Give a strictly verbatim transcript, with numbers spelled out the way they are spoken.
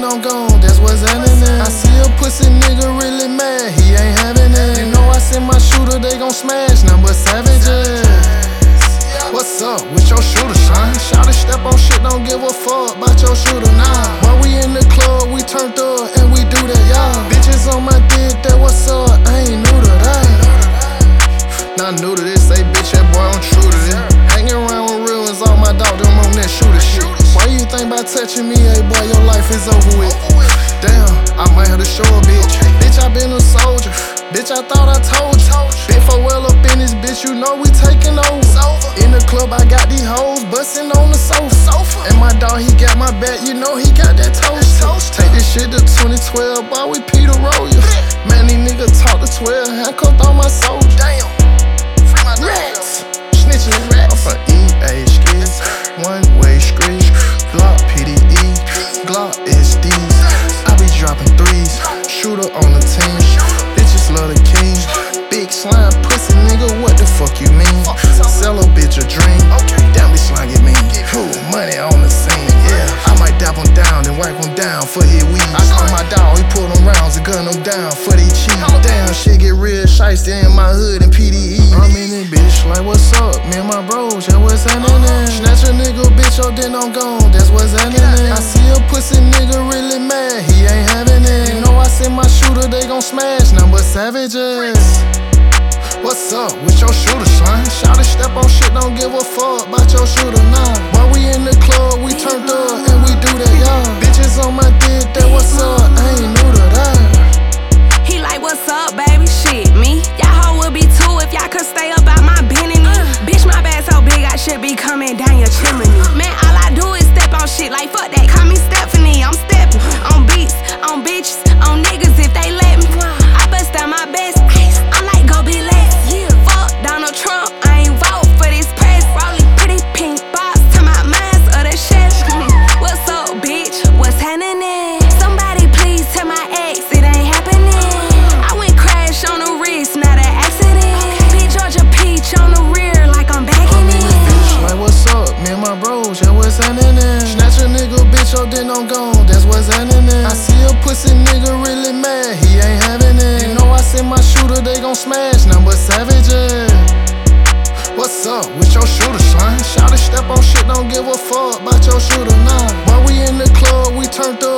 then I'm gone, that's what's happening. I see a pussy nigga really mad, he ain't having it. You know I send my shooter, they gon' smash, none but savages. What's up with your shooter, son? Shout step on shit, don't give a fuck about your shooter, nah. While we in the club, we turned up and we do that, y'all. Bitches on my dick, that what's up, I ain't new to that. Not new to this, say bitch, that boy, I'm true to this. Hanging around with real ones, all my dog, them on that shooter shit. Why you think about touching me, hey boy, your life is over with. Damn, I might have to show a bitch. Bitch, I been a soldier. Bitch, I thought I told you. Been for well up in this bitch, you know we taking over. In the club, I got these hoes bustin' on the sofa. And my dog, he got my back, you know he got that toast. Take this shit to twenty twelve, boy, we Peter roll ya. Man, these niggas talk to twelve, handcuffed on my soldier. Damn, free my rats, snitching rats. I'm from E A skis, one way street, Glock P D E, Glock S Ds. I be dropping threes, shooter on the team. Bitches love the king. Big slime pussy nigga, what the fuck you mean? Sell a bitch a dream. Damn, bitch slime get mean. Cool, money on the scene, yeah. I might dap him down and wipe him down for his weed. I call my dog, he pull them rounds and gun him down for they cheat. Damn, shit get real shiesty in my hood and P D E. I'm in this bitch like, what's up? Me and my bros, yeah, what's happening? Snatch a nigga, bitch, oh, then I'm gone, that's what's happening. I see a pussy nigga really mad, he ain't having it. You know I send my shooter, they gon' smash, none but savages. What's up with your shooter, son? Shout step on shit, don't give a fuck about your shooter, nah. While we in the club, we turned up and we do that, y'all. Bitches on my dick, that what's up, I ain't new to that. He like, what's up, baby? Shit, me. Y'all hoe would be too if y'all could stay up out my business. Uh. Bitch, my bad so big, I should be coming down your chimney. Man, all I do is step on shit like, fuck that. Call me Stephanie, I'm stepping. On beats, on bitches, on niggas if they let me. I bust out my best. I'm like, go be less. Yeah. Fuck Donald Trump, I ain't vote for this press. Rolling pretty pink box to my minds of the chef. What's up, bitch? What's happening? Somebody please tell my ex it ain't happening. I went crash on the wrist, not an accident. Big Georgia Peach on the rear like I'm back in it. Bitch, like what's up? Me and my bros, yeah, what's happening? Snatch a nigga, bitch, oh, then I'm gone, that's what's happening. I see a pussy nigga really mad, he ain't having it. You know I send my shooter, they gon' smash, none but savages. What's up with your shooter, son? Shout step on shit, don't give a fuck about your shooter, nah. While we in the club, we turned up